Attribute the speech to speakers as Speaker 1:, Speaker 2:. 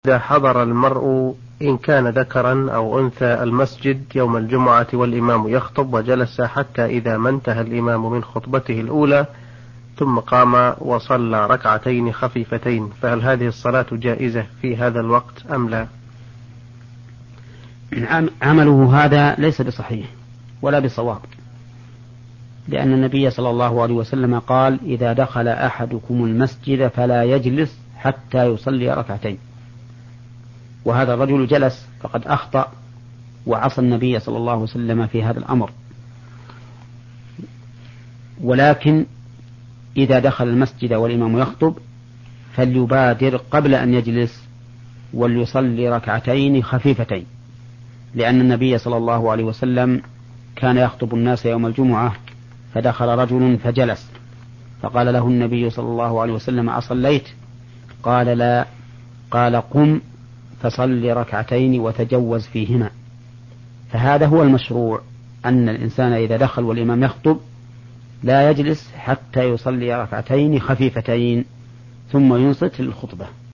Speaker 1: إذا حضر المرء إن كان ذكرا أو أنثى المسجد يوم الجمعة والإمام يخطب وجلس حتى إذا ما انتهى الإمام من خطبته الأولى ثم قام وصلى ركعتين خفيفتين، فهل هذه الصلاة جائزة في هذا الوقت أم لا؟
Speaker 2: عمله هذا ليس بصحيح ولا بصواب، لأن النبي صلى الله عليه وسلم قال: إذا دخل أحدكم المسجد فلا يجلس حتى يصلي ركعتين. وهذا الرجل جلس فقد أخطأ وعصى النبي صلى الله عليه وسلم في هذا الأمر. ولكن إذا دخل المسجد والإمام يخطب فليبادر قبل أن يجلس وليصلي ركعتين خفيفتين، لأن النبي صلى الله عليه وسلم كان يخطب الناس يوم الجمعة فدخل رجل فجلس، فقال له النبي صلى الله عليه وسلم: أصليت؟ قال: لا. قال: قم فصل ركعتين وتجوز فيهما. فهذا هو المشروع، أن الإنسان إذا دخل والإمام يخطب لا يجلس حتى يصلي ركعتين خفيفتين ثم ينصت للخطبة.